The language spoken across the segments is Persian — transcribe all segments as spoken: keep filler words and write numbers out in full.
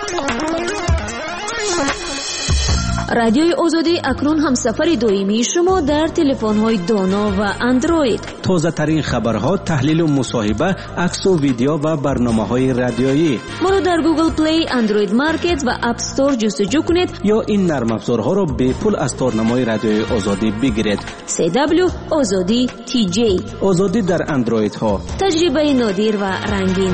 رادیوی آزادی اکنون همسفر دائمی شما در تلفن‌های دانا و اندروید. تازه ترین خبرها، تحلیل و مصاحبه، عکس و ویدیو و برنامه‌های رادیویی. ما رو در گوگل پلی، اندروید مارکت و اپ استور جستجو کنید یا این نرم افزارها رو به پول از تورنمای رادیوی آزادی بگیرید. سی دبلیو آزادی تی جی. آزادی در اندروید ها. تجربه نادر و رنگین.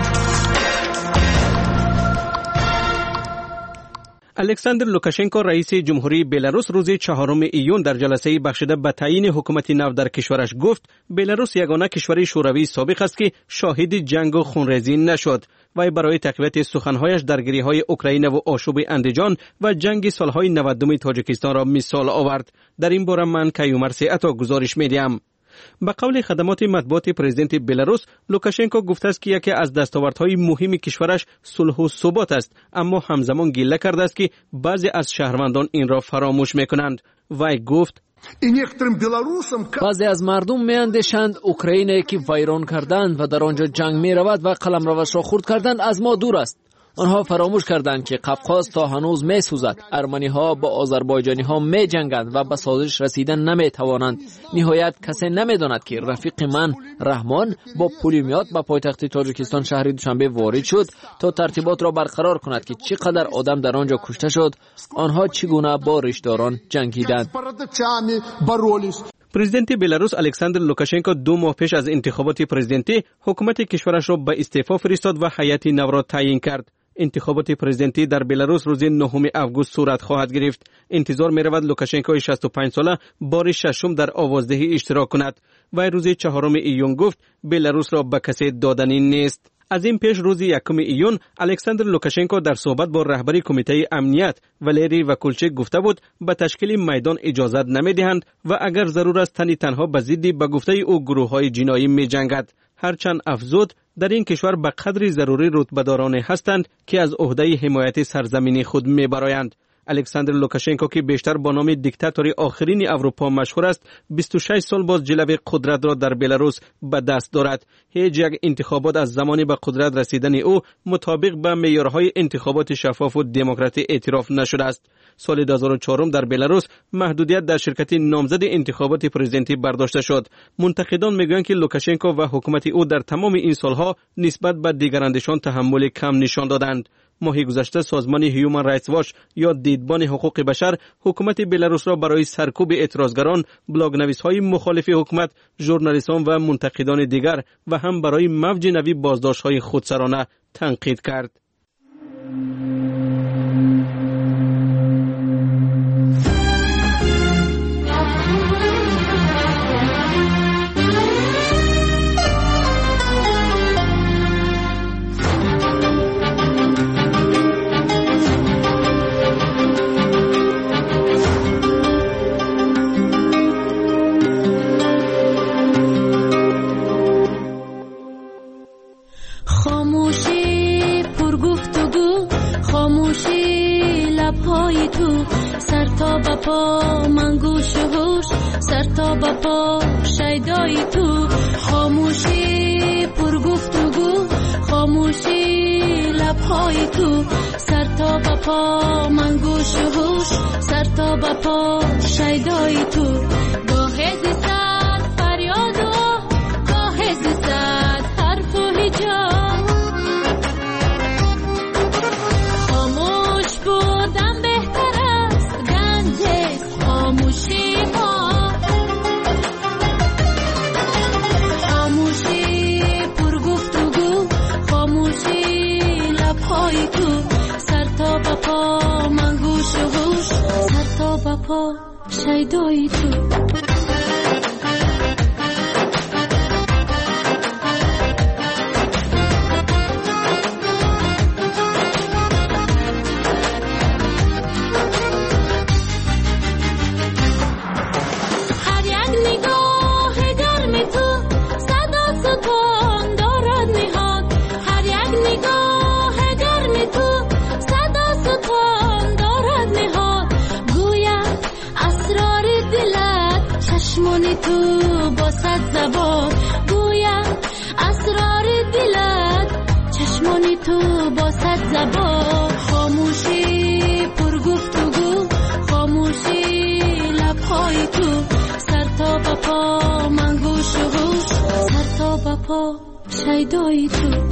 الکساندر لوکاشنکو رئیس جمهوری بلاروس روز چهارم ایون در جلسه بخشیده به تعیین حکومت نو در کشورش گفت بلاروس یگانه کشور شوروی سابق است که شاهد جنگ و خونریزی نشد. وی برای تقویت سخنهایش درگیری‌های اوکراین و آشوب اندیجان و جنگ سالهای نودم تاجیکستان را مثال آورد. در این باره من کیومر سیعتا گزارش می‌دهم. به قول خدمات مطبوعات پرزیدنت بلاروس، لوکاشنکو گفته است که یکی از دستاوردهای مهم کشورش صلح و ثبات است، اما همزمان گله کرده است که بعضی از شهروندان این را فراموش میکنند. وی گفت بعضی از مردم میاندیشند اوکراینی که ویران کردند و در آنجا جنگ می رود و قلمروش را خرد کردند از ما دور است. آنها فراموش کردند که قفقاز تا هنوز می سوزد. ارمنی ها با آذربایجانی ها می جنگند و به سازش رسیدن نمی توانند. نهایت کسی نمی داند که رفیق من رحمان با پولیمیات به پایتخت تاجیکستان شهر دوشنبه وارد شد تا ترتیبات را برقرار کند که چقدر آدم در آنجا کشته شد، آنها چگونه با ریشداران جنگیدند. پرزیدنت بلاروس الکساندر لوکاشنکو دو ماه پیش از انتخابات پرزیدنتی حکومت کشورش را به استعفا فرستاد و هیئت نو را تعیین کرد. انتخابات پرزیدنتی در بلاروس روز نهم آگوست صورت خواهد گرفت. انتظار می رود لوکاشنکو شصت و پنج ساله بار ششم در آوازدهی اشتراک کند. و روز چهارم ایون گفت بلاروس را به کسی دادنی نیست. از این پیش روز یکم ایون الکساندر لوکاشنکو در صحبت با رهبر کمیته امنیت والری وکولچیک گفته بود به تشکیل میدان اجازت نمیدهند و اگر ضرور است تنی تنها به ضد به گفته او گروه‌های جنایی می‌جنگد. هرچند افزود در این کشور به قدری ضروری رتبه‌داران هستند که از عهده حمایت سرزمینی خود می‌برآیند. الکساندر لوکاشنکو که بیشتر با نام دیکتاتوری آخرین اروپا مشهور است، بیست و شش سال باز جلب قدرت را در بلاروس به دست دارد. هیچ یک انتخابات از زمانی به قدرت رسیدن او مطابق به معیارهای انتخابات شفاف و دموکراتی اعتراف نشده است. سال دو هزار و چهار در بلاروس محدودیت در شرکت نامزد انتخابات پرزیدنتی برداشته شد. منتقدان میگویند که لوکاشنکو و حکومت او در تمام این سالها نسبت به دیگراندیشان تحمل کم نشان دادند. ماه گذشته سازمان هیومن رایتس واچ یا دیدبان حقوق بشر حکومت بلاروس را برای سرکوب اعتراضگران، بلاگ‌نویس‌های مخالف حکومت، ژورنالیستان و منتقدان دیگر و هم برای موج نوی بازداشت‌های خودسرانه تنقید کرد. پا من گوش و هوش سر تا با پا شیدای تو خاموشی پر گفتگو خاموشی لبهای تو سر تا با پا من گوش و هوش سر تا با پا شیدای تو گاه زیستد فریاد و گاه زیستد حرف و هجاب خاموش بودم بهتر است گنج خاموشی ما خاموشی پر گفتگو خاموشی لبهای تو سر تا با پا من گوش و هوش سر تا با پا شیدای تو چشمون شیدای تو.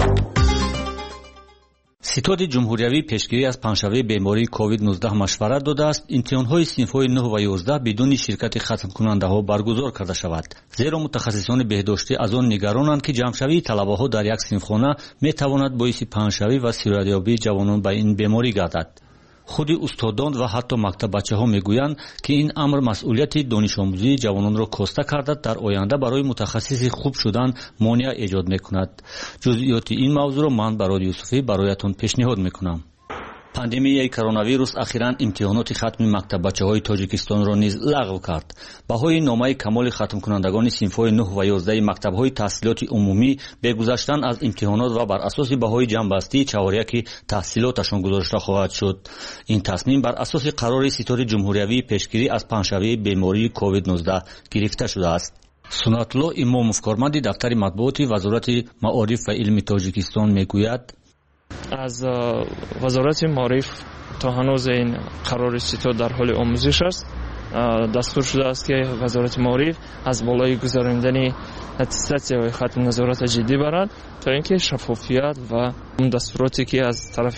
ستاد جمهوریوی پیشگیری از پنجشنبه بیماری کووید نوزده مشورت داده است امتحان‌های صنف‌های نه و یازده بدون شرکت ختم کننده‌ها برگزار کرده شود. زیرا متخصصان بهداشتی از آن نگرانند که جمع‌شوی طلبه‌ها در یک صنفخانه می‌تواند باعث پنجشنبه و سیرایابی جوانان به این بیماری گردد. خود استادان و حتی مکتب بچه‌ها میگویند که این امر مسئولیت دانش آموزی جوانان را کاسته کرده در آینده برای متخصص خوب شدن مانع ایجاد میکند. جزئیات این موضوع را من برای یوسفی برایتان پیشنهاد میکنم. پاندمیای کرونا ویروس اخیراً امتحانات ختم مکتب بچه‌های تاجیکستان را نیز لغو کرد. بهای نامه کمال ختم کنندگان صنف‌های نه و یازده مکتب‌های تحصیلات عمومی به گذشتن از امتحانات و بر اساس بهای جنبسته چهاریک تحصیلاتشان گذاشته خواهد شد. این تصمیم بر اساس قرار ستاد جمهوریوی پیشگیری از پنجشنبه بیماری کووید نوزده گرفته شده است. سنت‌الله امامov کارمند دفتر مطبوعات وزارت معارف و علم تاجیکستان میگوید از وزارت معارف تا هنوز این قرار ستاد در حال آموزش است. دستور شده است که وزارت معارف از بالای گذراندن اتستات و ختم نظارت جدی برد تا اینکه شفافیت و اون دستوراتی که از طرف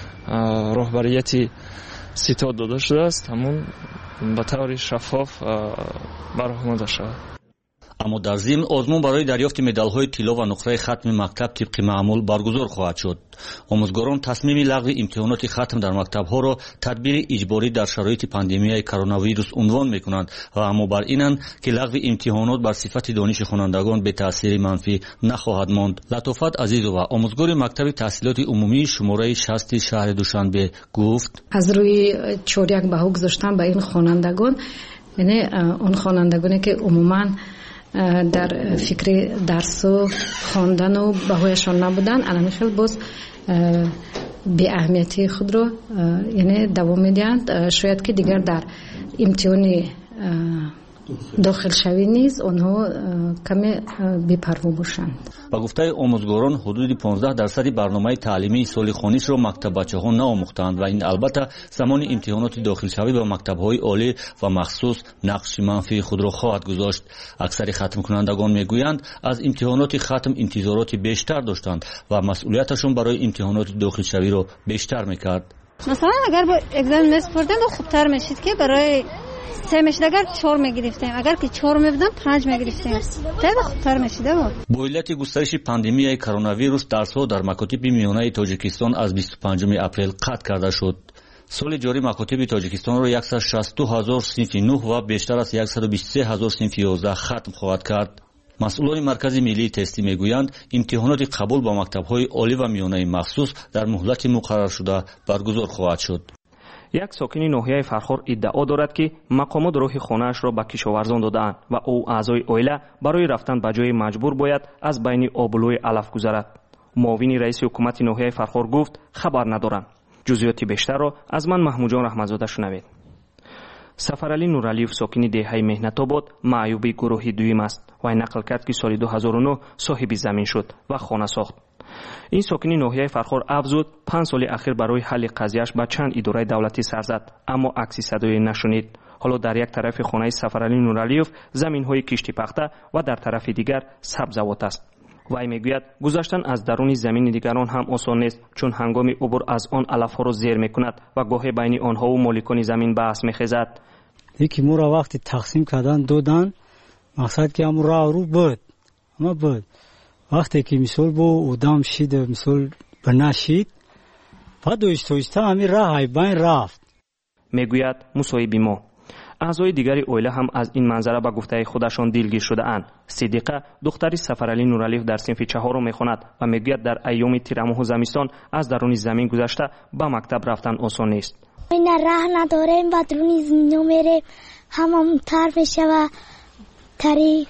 رهبریت ستاد داده شده است همون به طور شفاف برآورده شود. اما در ضمن آزمون برای دریافت مدال‌های طلا و نقره ختم مکتب طبق معمول برگزار خواهد شد. آموزگاران تصمیم لغو امتحانات ختم در مکتب‌ها را تدبیر اجباری در شرایط پاندمیای کرونا ویروس عنوان می‌کنند و اما بر اینند که لغو امتحانات بر صفت دانش خوانندگان به تاثیر منفی نخواهد ماند. لطافت عزیزова آموزگار مکتب تحصیلات عمومی شماره شصت شهر دوشنبه گفت از روی چوریک بها گذاشتن به این خوانندگان، یعنی اون خوانندگانی که عموماً در فکر درس و خواندن و بهایشان نبودن الان خیلی باز به اهمیتی خود رو یعنی دوام میدهند. شاید که دیگر در امتحان داخل شوی نیز آنها کمی بی‌پروا باشند. با گفته آموزگاران حدود پانزده درصد برنامه تعلیمی سال خوانش را مکتب بچه‌ها نآموختند و این البته زمان امتحانات داخل شوی به مکتب‌های عالی و مخصوص نقش منفی خود را خواهد گذاشت. اکثر ختم کنندگان میگویند از امتحانات ختم انتظارات بیشتر داشتند و مسئولیتشون برای امتحانات داخل شوی را بیشتر میکرد. مثلا اگر با اگزم نسپردن خوبتر میشید که برای سه میشد اگر چهار میگرفتیم، اگر که چهار میبودن پنج میگرفتیم، خیلی خوبتر میشده بود. با علت گسترش پاندمیای کرونا ویروس درس‌ها در مکاتب میانه تاجیکستان از بیست و پنجم اپریل قطع کرده شد. سال جاری مکاتب تاجیکستان را صد و شصت و دو هزار صنف نه و بیشتر از صد و بیست و سه هزار صنف یازده ختم خواهد کرد. مسئولان مرکز ملی تستی میگویند امتحانات قبول با مکتب‌های عالی و میانه مخصوص در مهلت مقرر شده برگزار خواهد شد. یک ساکن ناحیه فرخار ادعا دارد که مقامات راه خانه‌اش را به کشاورزان دادند و او اعضای عائله برای رفتن به جای مجبور باید از بین آبلوی علف گذرد. معاون رئیس حکومت ناحیه فرخار گفت خبر ندارم. جزئیات بیشتر را از من محمود جان رحمتزاده شنوید. سفرعلی نورعلیوف ساکن دهه مهنت آباد معیوب گروه دویم است و نقل کرد که سال دو هزار و نه صاحب زمین شد و خانه ساخت. این ساکن ناحیه فرخار افزود پنج سال اخیر برای حل قضیهش به چند اداره دولتی سر زد اما عکسی صدایی نشنید. حالا در یک طرف خانه سفرعلی نورعلیوف زمین‌های کشتی پخته و در طرف دیگر سبزوات است. وی میگوید گذشتن از درون زمین دیگران هم آسان نیست چون هنگام عبور از آن علف‌ها را زیر میکند و گاهی بین آنها و مالکان زمین بحث میخیزد. یکی ما را وقتی تقسیم کردن دادن مقصد که همون راه رو بود اما بود وقتی که مثال با ادام شید مثال بناشید بعد دویشتویسته همین راه های بین رفت. میگوید مصاحب ما اعضای دیگری عائله هم از این منظره به گفته خودشان دلگیر شده اند. صدیقه دختری سفرعلی نورعلیوف در صنف چهارم میخواند و میگوید در ایام تیرماه و زمستان از درون زمین گذشته به مکتب رفتن آسان نیست. این راه نداریم و درون زمین میره همون تر میشه و تری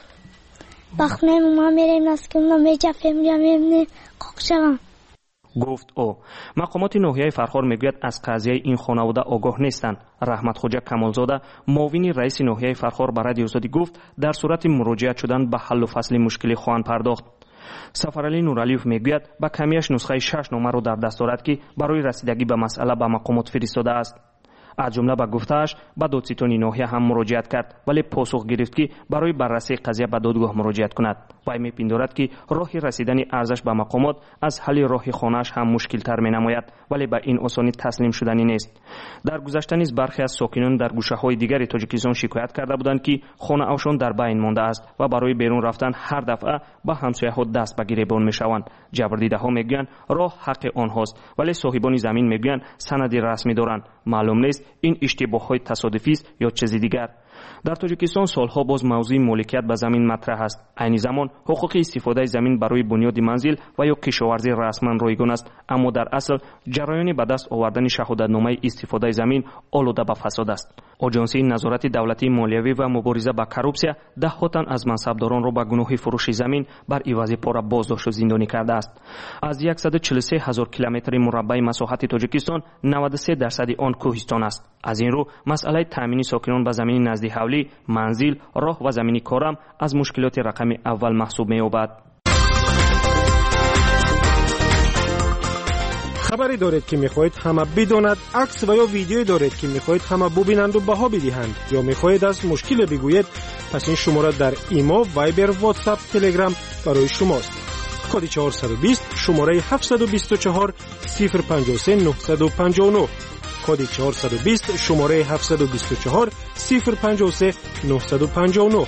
بخنیم ما میریم نسکیم نمیجفیم یا میبینیم قاقشوان. گفت او. مقامات ناحیه فرخار میگوید از قضیه این خانواده آگاه نیستند. رحمت خوجا کمالزاده معاون رئیس ناحیه فرخار به رادیو آزادی گفت در صورت مراجعه شدن به حل و فصل مشکل خواهند پرداخت. سفرعلی نورعلیوف میگوید با کمیش نسخه شش نامه را در دست دارد که برای رسیدگی به مسئله به مقامات فرستاده است. از جمله به گفته‌اش به دادستانی ناحیه هم مراجعت کرد ولی پاسخ گرفت که برای بررسی قضیه به دادگاه مراجعت کند. وی می‌پندارد که راه رسیدن ارزش به مقامات از حل راه خانه‌اش هم مشکل‌تر می‌نماید ولی به این آسانی تسلیم شدنی نیست. در گذشته نیز برخی از ساکنان در گوشه‌های دیگر تاجیکستان شکایت کرده بودند که خانه‌هاشان در بین مانده است و برای بیرون رفتن هر دفعه به همسایه‌ها دست به گریبان می‌شوند. جبردیده‌ها میگویند راه حق آنهاست ولی صاحبان زمین میگویند سندی رسمی دارند. معلوم نیست این اشتباه‌های تصادفی است یا چیزی دیگر. در تاجیکستان سالها باز موضوع مالکیت به زمین مطرح است. عین زمان حقوق استفاده زمین برای بنیاد منزل و یا کشاورزی رسما رایگان است، اما در اصل جریان به دست آوردن شهادتنامه استفاده زمین آلوده به فساد است. آژانسی نظارت دولتی مالیوی و مبارزه با کورپسیا ده‌ها تن از منصبداران را به گناه فروش زمین بر عوض پول بازداشت و زندانی کرده است. از صد و چهل و سه هزار کیلومتر مربع مساحت تاجیکستان نود و سه درصد آن کوهستان است. از این رو مسئله تامین ساکنان به زمین نزد حولی، منزل، راه و زمینی کارم از مشکلات رقم اول محسوب می‌یابد. خبری دارید که می‌خواهید همه بداند، عکس و یا ویدیویی دارید که می‌خواهید همه ببینند و بها بدهند یا می‌خواهید از مشکل بگویید، پس این شماره در ایما، وایبر، واتساپ، تلگرام برای شماست. کد چهارصد و بیست شماره هفتصد و بیست و چهار صفر پنجاه و سه نهصد و پنجاه و نه کد چهارصد و بیست شماره هفتصد و بیست و چهار صفر پنجاه و سه نهصد و پنجاه و نه.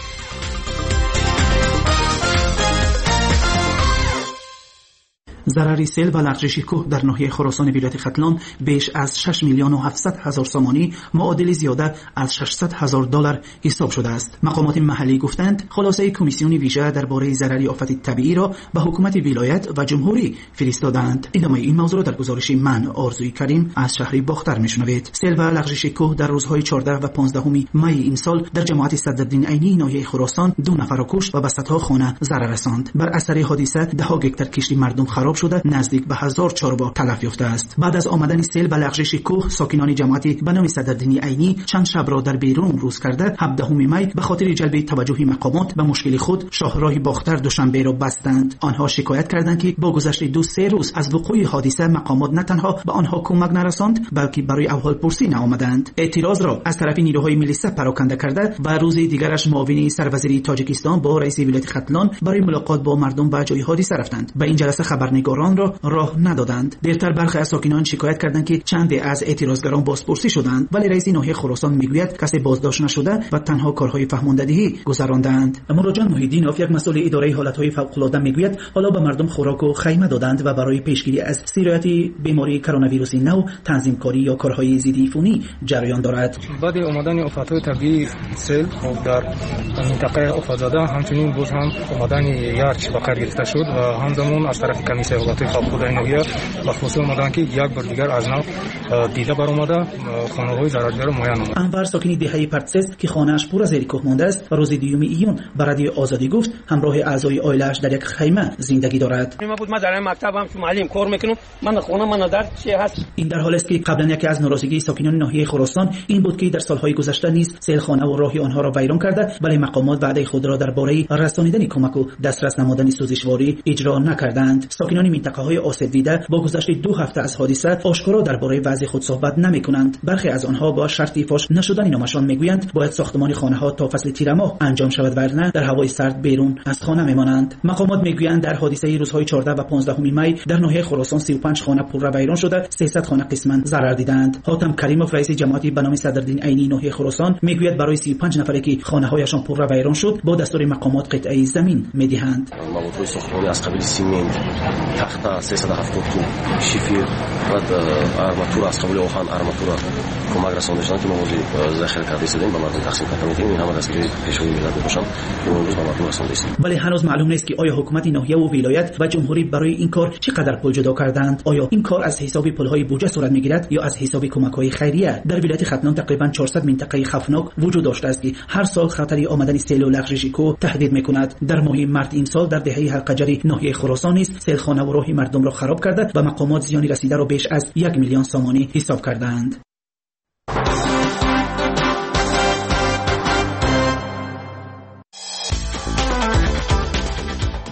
ضرر سیل و لغزش کوه در ناحیه خراسان ولایت ختلان بیش از شش میلیون و هفتصد هزار سامانی معادل زیاده از ششصد هزار دلار حساب شده است. مقامات محلی گفتند خلاصه کمیسیون ویژه درباره ضرر آفت طبیعی را به حکومت ولایت و جمهوری فرستادند. ادامه این موضوع را در گزارش من آرزوی کریم از شهر باختر میشنوید. سیل و لغزش کوه در روزهای چهارده و پانزده می این سال در جماعت صدرالدین عینی ناحیه خراسان دو نفر را کشت و به صدها خانه ضرر رساند. بر اثر حادثه ده ها هکتار کشتی مردم خراب شده، نزدیک به هزار چارپا تلف یافته است. بعد از آمدن سیل و لغزش کوه، ساکنان جماعتی به نام صدرالدین عینی چند شب را در بیرون روز کرده، هفدهم می به خاطر جلب توجه مقامات به مشکل خود شاهراه باختر دوشنبه را بستند. آنها شکایت کردند که با گذشت دو سه روز از وقوع حادثه مقامات نه تنها به آنها کمک نرساند بلکه برای احوال پرسی نآمدند. اعتراض را از طرف نیروهای ملی پراکنده کرده و روز دیگرش معاون سروزیر تاجیکستان با رئیس ولایت ختلان برای ملاقات با مردم به جای حادثه رفتند. به این جلسه خبرنگاران را راه ندادند. دیرتر برخی از ساکنان شکایت کردند که چند از اعتراضگران بازپرسی شدند، ولی رئیس ناحیه خراسان میگوید کسی بازداشت نشده و تنها کارهای فهماندهی گذراندند. اما راجان محیدینوف، یک مسئول اداره حالتهای فوق‌العاده، میگوید حالا به مردم خوراک و خیمه دادند و برای پیشگیری از سرایت بیماری کرونا ویروس نو تنظیم کاری یا کارهای ضد عفونی جریان دارد. بعد اومدن آفت‌های طبیعی سیل در منطقه آفت‌زده، همچنین باز هم اومدن یارچ به کار گرفته شد و همزمان از طرف کمیسیون حالتهای فوق‌العاده ناحیه و خصوصا اومدن که یک بار دیگر از نو دیده برآمده خانه‌های ضررجو معین آمد. انور ساکن دهه پرتسس که خانه‌اش پر از زیر کوه مانده است، روز دیوم ایون به رادیو آزادی گفت همراه اعضای عائله‌اش در یک خیمه زندگی دارد. من بود من در مکتبم که معلم کار میکنم، من خونه من در چی هست. این در حالی است که قبلا یکی از ناراضگی ساکنان ناحیه خراسان این بود که در سالهای گذشته نیز سیل خانه و راه آنها را ویران کرده، ولی مقامات وعده خود را درباره رسانیدن کمک و دسترس نمودن سوزشواری اجرا نکردند. ساکنان منطقه‌های آسیب دیده با گذشت دو هفته از حادثه آشکارا درباره وضع خود صحبت نمی‌کنند. برخی از آنها با شرط فاش نشدن نامشان میگویند باید ساختمان خانه‌ها تا فصل تیر ماه انجام شود، ورنه در هوای سرد بیرون از خانه میمانند. مقامات میگویند در حادثه روزهای چهارده و پانزده می در ناحیه خراسان سی و پنج خانه پر ویران شده، سیصد خانه قسما ضرر دیدند. حاتم کریموف، رئیس جماعتی به نام صدرالدین عینی ناحیه خراسان، میگوید برای سی و پنج نفری که خانه‌هایشان پر ویران شد با دستور مقامات قطعه زمین میدهند. موادهای ساختمانی از قبیل سیمنت، تخته سیصد و هفتاد تن، شیفیر و آرماتور از قبیل آهن آرماتور کمک رسانده شدند که مواد ذخیره کرده شدیم به مردم تقسیم کردیم. این همه دستگیری پیشوی ملت باشن که امروز به مردم رسانده است. ولی هنوز معلوم نیست که آیا حکومت ناحیه و ولایت و جمهوری برای این کار چقدر پول جدا کردند. آیا این کار از حساب پول‌های بودجه صورت میگیرد یا از حساب کمک‌های خیریه؟ در ولایت ختلان تقریبا چهارصد منطقه خطرناک وجود داشته است که هر سال خطر آمدن سیل و لغزش کوه تهدید می‌کند. در ماه مارس این سال در دهه حلقجری ناحیه خراسان نیز سیل خانه و راه مردم را خراب کرده و مقامات زیانی رسیده را بیش از یک میلیون سامانی حساب کردند.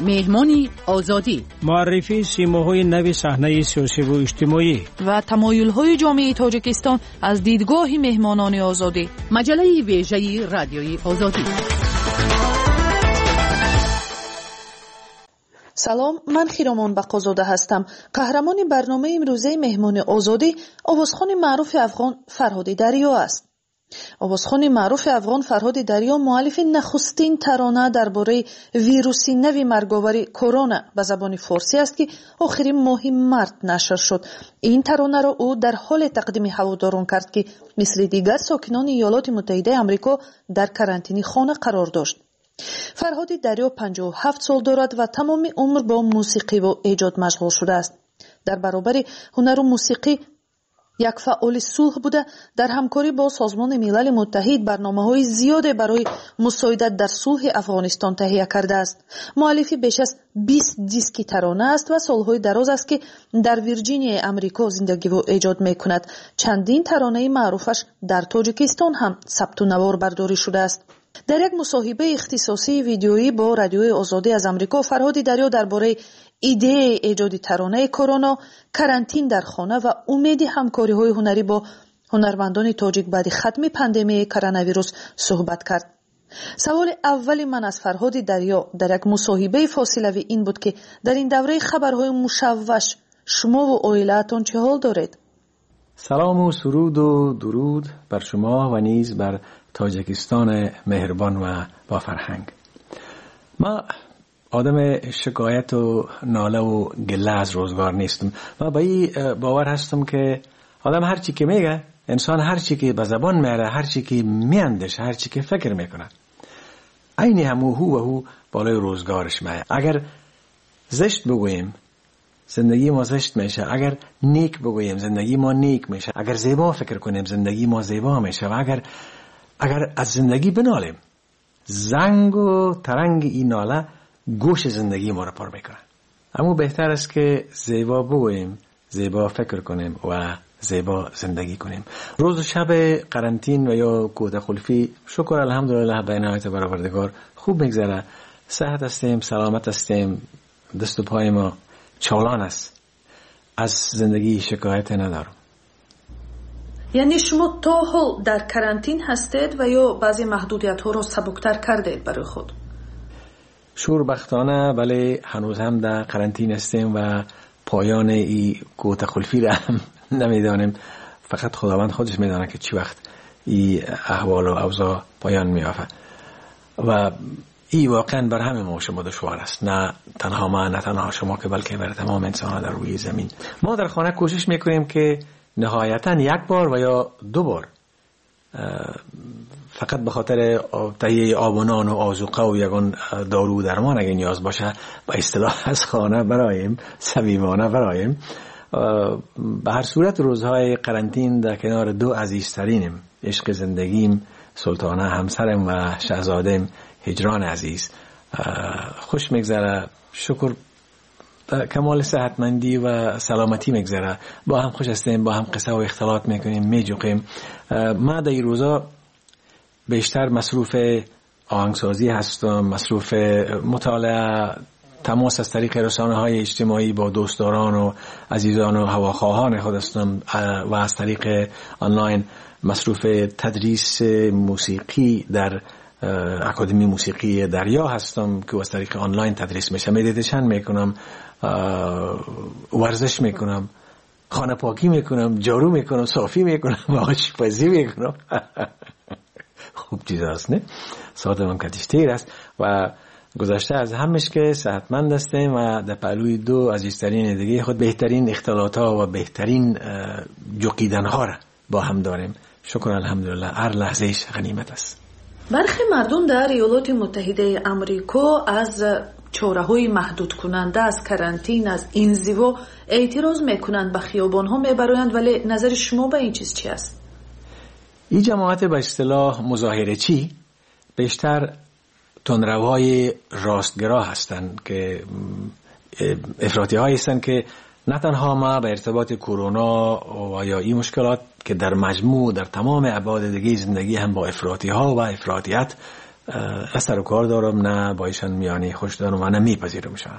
مهمان آزادی، معرفی سیماهای نو صحنه سیاسی و اجتماعی و تمایل‌های جامعه تاجیکستان از دیدگاه مهمانان آزادی. مجله ویژه رادیوی آزادی. سلام، من خیرامان بقازاده هستم. قهرمان برنامه امروزه مهمان آزادی آوازخوان معروف افغان فرهاد دریا است. آوازخوان معروف افغان فرهاد دریا مؤلف نخستین ترانه درباره ویروس نو مرگاور کرونا به زبان فارسی است که آخرین ماه مارس نشر شد. این ترانه را او در حال تقدیم هواداران کرد که مثل دیگر ساکنان ایالات متحده آمریکا در کرانتینی خانه قرار داشت. فرهاد دریا پنجاه و هفت سال دارد و تمام عمر با موسیقی و ایجاد مشغول شده است. در برابر هنر و موسیقی یک فعال صلح بوده. در همکاری با سازمان ملل متحد برنامه‌های زیاد برای مساعدت در صلح افغانستان تهیه کرده است. مؤلف بیش از بیست دیسک ترانه است و سالهای دراز است که در ویرجینیا آمریکا زندگی و ایجاد می‌کند. چندین ترانه معروفش در تاجیکستان هم ثبت و نوار برداری شده است. در یک مصاحبه اختصاصی ویدیویی با رادیوی آزادی از آمریکا، فرهاد دریا درباره ایده ایجاد ترانه کرونا، کرانتین در خانه و امید همکاری‌های هنری با هنرمندان تاجیک بعد ختم پاندمی کرونا ویروس صحبت کرد. سوال اولی من از فرهاد دریا در یک مصاحبه فاصله‌ای این بود که در این دوره خبرهای مشوش شما و عائله‌تان چه حال دارید؟ سلام و سرود و درود بر شما و نیز بر تاجیکستان مهربان و با فرهنگ. ما آدم شکایت و ناله و گله از روزگار نیستم و با این باور هستم که آدم هر چی که میگه، انسان هر چی که به زبان میاره، هر چی که میاندیشه، هر چی که فکر میکنه، عین همو هو و هو بالای روزگارش میاد. اگر زشت بگوییم زندگی ما زشت میشه، اگر نیک بگوییم زندگی ما نیک میشه، اگر زیبا فکر کنیم زندگی ما زیبا میشه و اگر اگر از زندگی بنالیم، زنگ و ترنگ این ناله گوش زندگی ما را پر میکنه. اما بهتر است که زیبا بگوییم، زیبا فکر کنیم و زیبا زندگی کنیم. روز و شب قرنطین و یا کوته خلفی شکر الحمدلله به عنایت برآوردگار خوب میگذره. صحت هستیم، سلامت هستیم، دست و پای ما چالان است. از زندگی شکایت ندارم. یعنی شما تا حال در کرانتین هستید و یا بعضی محدودیت ها را سبکتر کردید برای خود؟ شوربختانه بله، هنوز هم در قرنطین هستیم و پایان این کوته خلفی را هم نمیدانیم. فقط خداوند خودش میدانه که چی وقت این احوال و اوضاع پایان میافه و این واقعا بر همه ما شما دشوار است، نه تنها ما، نه تنها شما که بلکه بر تمام انسان ها در روی زمین. ما در خانه کوشش میکنیم که نهایتا یک بار و یا دو بار فقط به خاطر تهیه آب و نان و آذوقه و یگان دارو درمان اگه نیاز باشه با اصطلاح از خانه برایم، صمیمانه برایم. به هر صورت روزهای قرنطین در کنار دو عزیزترینم، عشق زندگیم سلطانه همسرم و شهزادم هجران عزیز، خوش میگذره. شکر کمال صحتمندی و سلامتی میگذره. با هم خوش هستیم، با هم قصه و اختلاط میکنیم، میجوقیم. ما در این روزا بیشتر مصروف آهنگسازی هستم، مصروف مطالعه، تماس از طریق رسانه های اجتماعی با دوستداران و عزیزان و هواخواهان خود هستم و از طریق آنلاین مصروف تدریس موسیقی در اکادمی موسیقی دریا هستم که از طریق آنلاین تدریس میشه. مدیتیشن میکنم، ورزش میکنم، خانه پاکی میکنم، جارو میکنم، صافی میکنم و آشپزی میکنم. خوب چیز هست نه؟ ساعت من کتیشتیر است و گذشته از همش که صحتمند هستیم و در پهلوی دو عزیزترین دیگه خود بهترین اختلاط ها و بهترین جوقیدن ها را با هم داریم. شکر الحمدلله، هر لحظهش غنیمت است. برخی مردم در ایالات متحده آمریکا از چاره‌های محدود کننده، از کرانتین، از انزوا اعتراض میکنند، به خیابان‌ها میبرند، ولی نظر شما به این چیز چی است؟ این جماعت به اصطلاح مظاهره چی بیشتر تندروهای راستگرا هستند که افراطی هایی هستند که نه تنها ما به ارتباط کرونا و یا این مشکلات که در مجموع در تمام ابعاد دیگه زندگی هم با افراطی ها و افراطیت نه سر و کار دارم، نه با ایشان میانی خوش دارم و نه میپذیرم شما.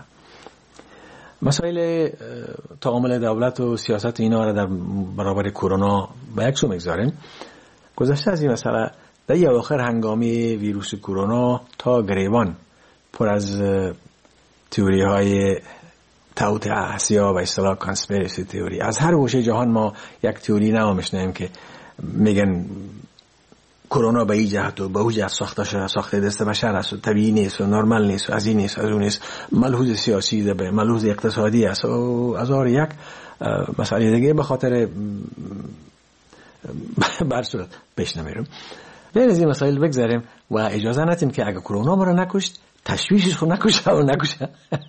مسائل تعامل دولت و سیاست اینا را در برابر کرونا به یک سو میگذاریم. گذشته از این مسئله در یه آخر هنگامی ویروس کرونا تا گریبان پر از تئوری های توت احسیا و اصطلاح کانسپیرسی تئوری. از هر گوشه جهان ما یک تئوری نو میشنیم که میگن کرونا به این جهت و به اون جهت ساخته شده، ساخته دست بشر است و طبیعی نیست و نرمال نیست و از این نیست از اون نیست، ملحوظ سیاسی ده، ملحوظ اقتصادی است و از آر یک مسئله دیگه به خاطر برصورت پیش نمیرم. بین از این مسائل بگذاریم و اجازه ندیم که اگه کرونا ما رو نکشت تشویشش رو نکشه و نکشه.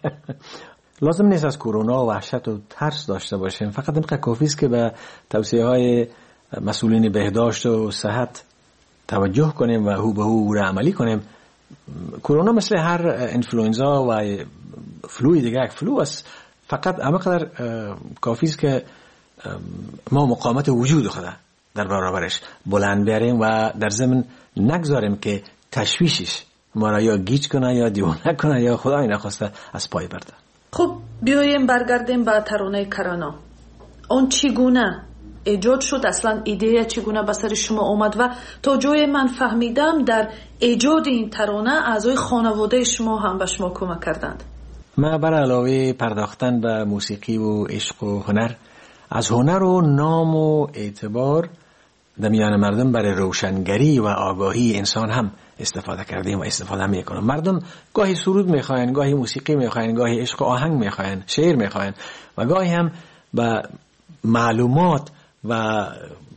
لازم نیست از کرونا وحشت و ترس داشته باشیم، فقط اینقدر کافی است که به توصیه های مسئولین بهداشت و صحت توجه کنیم و هو به هو را عملی کنیم. کرونا مثل هر انفلوئنزا و فلوی دیگه فلو است، فقط همقدر کافی است که ما مقاومت وجود خود در برابرش بلند بیاریم و در ضمن نگذاریم که تشویشش ما را یا گیج کنه یا دیوانه کنه یا خدای نخواسته از پای برده. خب بیاییم برگردیم به ترانه کرونا. اون چگونه ایجاد شد؟ اصلا ایده چگونه به سر شما اومد و تا جای من فهمیدم در ایجاد این ترانه اعضای خانواده شما هم به شما کمک کردند. ما بر علاوه پرداختن به موسیقی و عشق و هنر، از هنر و نام و اعتبار در میان مردم برای روشنگری و آگاهی انسان هم استفاده کردیم و استفاده میکنم. مردم گاهی سرود میخواین، گاهی موسیقی میخواین، گاهی عشق و آهنگ میخواین، شعر میخواین و گاهی هم به معلومات و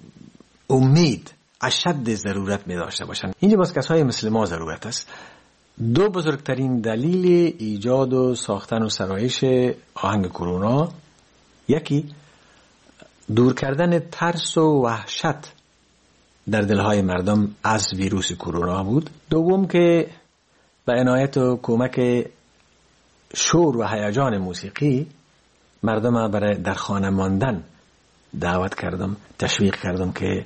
امید اشد ضرورت می داشته باشند. اینجا باز کسای مثل ما ضرورت است. دو بزرگترین دلیل ایجاد و ساختن و سرایش آهنگ کرونا، یکی دور کردن ترس و وحشت در دلهای مردم از ویروس کرونا بود. دوم که به عنایت و کمک شور و هیجان موسیقی مردم برای در خانه ماندن دعوت کردم، تشویق کردم که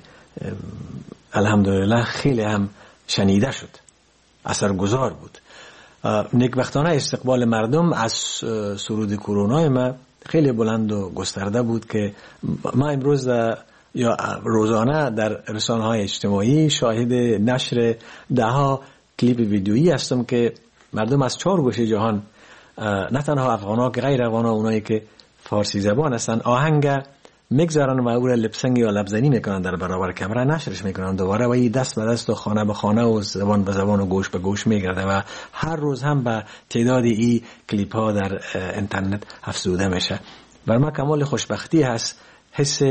الحمدلله خیلی هم شنیده شد، اثرگذار بود. نیکبختانه استقبال مردم از سرود کرونا ما خیلی بلند و گسترده بود که ما امروز یا روزانه در رسانه‌های اجتماعی شاهد نشر ده ها کلیپ ویدیویی هستم که مردم از چهار گوشه جهان، نه تنها افغانا که غیر افغانا، اونایی که فارسی زبان هستن، آهنگ میگذارن و او را لپسنگی یا لبزنی میکنن در برابر کامera، نشرش میکنن دوباره و این دست به دست و خانه به خانه و زبان به زبان و گوش به گوش میگرده و هر روز هم به تعداد این کلیپ ها در اینترنت افزوده میشه. بر ما کمال خوشبختی هست، حس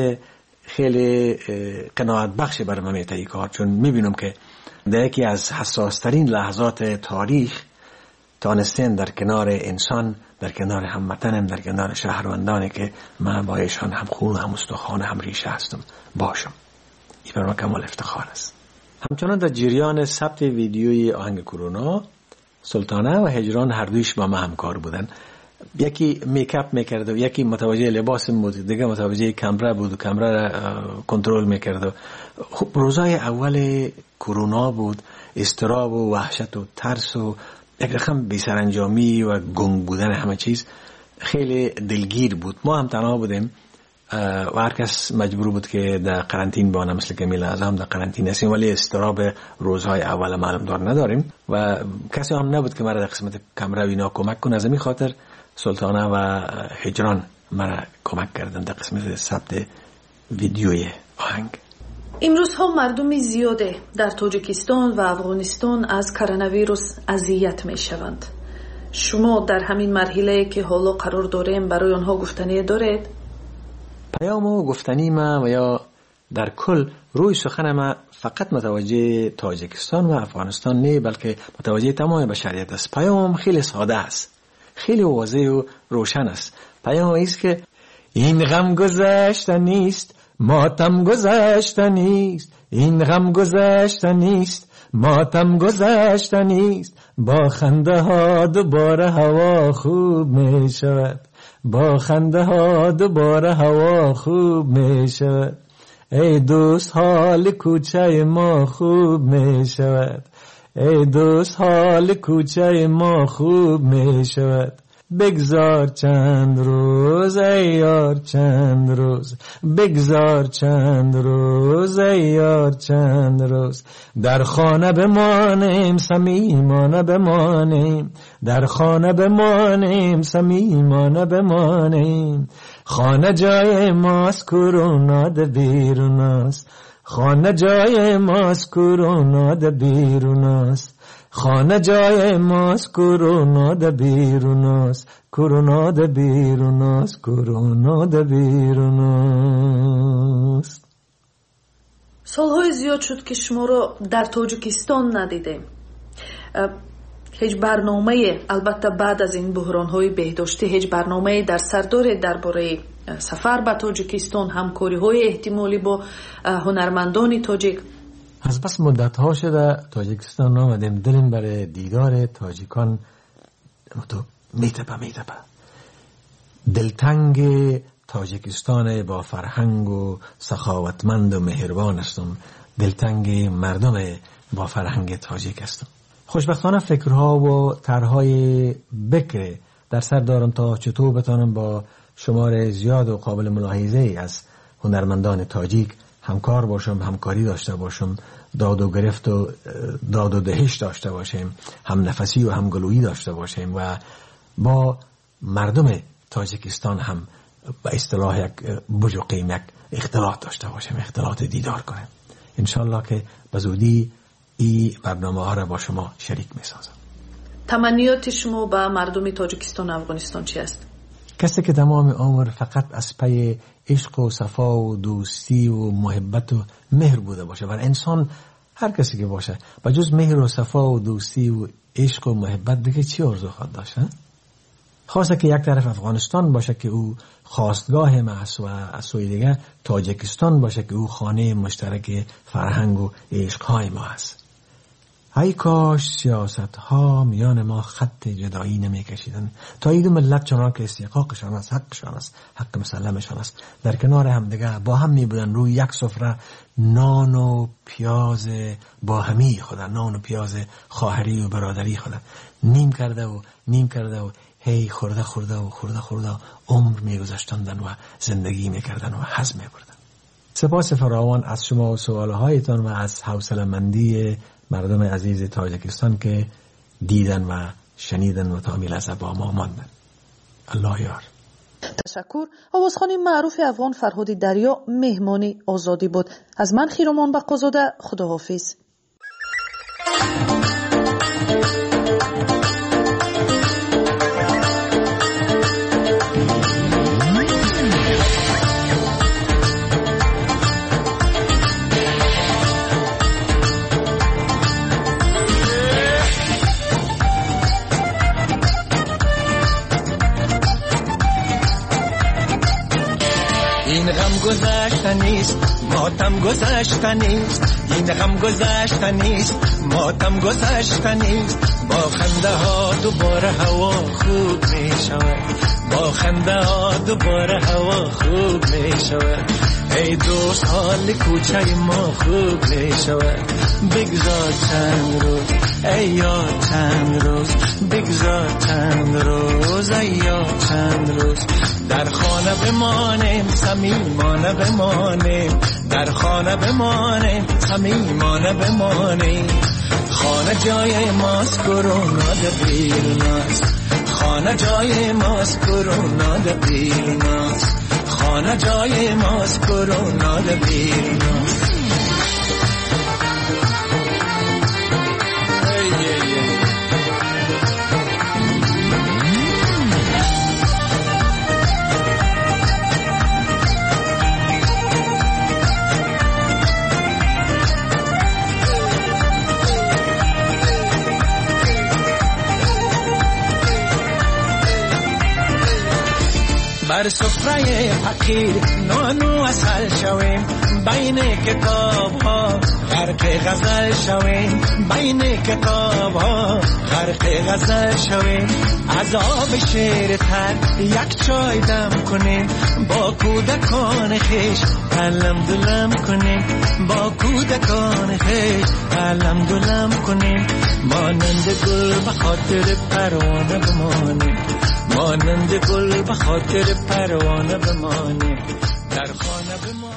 خیلی قناعت بخش بر من میته این کار، چون میبینم که در یکی از حساس ترین لحظات تاریخ تانستین در کنار انسان، در کنار هموطنم، در کنار شهروندانی که من با ایشان هم خون و هم استخوان هم ریشه هستم باشم. این بر من کمال افتخار است. همچنان در جریان ثبت ویدیوی آهنگ کرونا، سلطانه و هجران هر دویش با ما همکار بودن. یکی میکاپ میکرد و یکی متوجه لباس بود، دیگه متوجه کامرا بود و کامرا را کنترل میکرد. خب روزای اول کرونا بود، اضطراب و وحشت و ترس و یک رقم بی‌سرانجامی و گنگ بودن همه چیز خیلی دلگیر بود. ما هم تنها بودیم و هر کس مجبور بود که در قرنطین بانه، مثل که میل اعظم در قرنطین هستیم، ولی اضطراب روزهای اول معلوم دار نداریم و کسی هم نبود که مرا در قسمت کامرا و اینا کمک کنه. از این خاطر سلطانه و هجران مرا کمک کردن در قسمت ثبت ویدیوی آهنگ. امروز ها مردم زیاده در تاجیکستان و افغانستان از کرونا ویروس اذیت می شوند. شما در همین مرحله که حالا قرار داریم برای آنها گفتنی دارید؟ پیام و گفتنی ما و یا در کل روی سخن ما فقط متوجه تاجیکستان و افغانستان نه، بلکه متوجه تمام بشریت است. پیام خیلی ساده است، خیلی واضح و روشن است. پیام ایست که این غم گذشته نیست، ماتم گذشته نیست، این غم گذشته نیست، ماتم گذشته نیست، با خنده ها دوباره هوا خوب می شود، با خنده ها دوباره هوا خوب می شود، ای دوست حال کوچه ما خوب می شود، ای دوست حال کوچه ما خوب می شود. بگذار چند روز ای یار چند روز، بگذار چند روز ای یار چند روز. در خانه بمانیم صمیمانه بمانیم، در خانه بمانیم صمیمانه بمانیم. خانه جای ماست کرونا ده بیرون است، خانه جای ماست کرونا ده بیرون است. خانه جای ماست کرونا ده بیرون است، کرونا ده بیرون است، کرونا ده بیرون است. سالهای زیاد شد که شما را در تاجیکستان ندیدیم. هیچ برنامه، البته بعد از این بحران‌های بهداشتی، هیچ برنامه در سر دارید درباره سفر به تاجیکستان، همکاری‌های احتمالی با هنرمندان تاجیک؟ از بس مدت ها شده تاجیکستان آمدیم، دلیم برای دیدار تاجیکان میتپه میتپه. دلتنگ تاجیکستان با فرهنگ و سخاوتمند و مهربان هستم، دلتنگ مردم با فرهنگ تاجیک هستم. خوشبختانه فکرها و طرحهای بکر در سر دارم تا چطور بتانم با شمار زیاد و قابل ملاحظه از هنرمندان تاجیک همکار باشم، همکاری داشته باشم، داد و گرفت و داد و دهش داشته باشیم، هم نفسی و هم گلویی داشته باشیم و با مردم تاجیکستان هم به اصطلاح یک بوج و قیم یک اختلاط داشته باشیم، اختلاط دیدار کنیم. انشالله که به زودی این برنامه ها را با شما شریک می سازم. تمنیات شما به مردم تاجیکستان و افغانستان چی است؟ کسی که تمام عمر فقط از پی عشق و صفا و دوستی و محبت و مهر بوده باشه، و انسان هر کسی که باشه با جز مهر و صفا و دوستی و عشق و محبت دیگه چی آرزو خواهد داشت؟ خاصه که یک طرف افغانستان باشه که او خواستگاه ما است و از سوی دیگه تاجیکستان باشه که او خانه مشترک فرهنگ و عشق های ما است. ای کاش سیاست ها میان ما خط جدایی نمی کشیدن، تا این دو ملت چنان که استحقاقشان است، حقشان است، حق مسلمشان است، در کنار هم دیگه با هم می بودن روی یک سفره نان و پیاز با همی خودن، نان و پیاز خواهری و برادری خودن نیم کرده و نیم کرده و هی خورده خورده و خورده خورده عمر می گذاشتندن و زندگی می کردن و هضم می بردن. سپاس فراوان از شما و سوالهایتان و از حوصله‌مندی مردم عزیز تاجیکستان که دیدن و شنیدن و تا میلحظه با ما ماندن. الله یار. تشکر. آوازخوان معروف افغان فرهاد دریا مهمانی آزادی بود. از من خیرمان بقازاده، خداحافظ. این غم گذشته نیست، ماتم گذشته نیست، این غم گذشته نیست، ماتم گذشته نیست. با خنده ها دوباره هوا خوب می شود، با خنده ها دوباره هوا خوب می شود. ای دوست حال کوچه ما خوب می شود. بگذار چند روز ای یار چند روز، بگذار چند روز ای یار چند روز. در خانه بمانیم صمیمانه بمانیم، در خانه بمانیم صمیمانه بمانیم. خانه جای ماست کرونا ده بیرون است، خانه جای ماست کرونا ده بیرون است، خانه جای ماست کرونا ده بیرون است. بر سفره فقیر نان و عسل شویم، بین کتاب ها غرق غزل شویم بین کتاب ها غرق غزل شویم از آب شیر تر یک چای دم کنیم با کودکان خیش علم دلم کنیم با کودکان خیش علم دلم کنیم مانند گل به خاطر پروانه بمانیم مانند گل به خاطر پروانه بمانیم در خانه بمانیم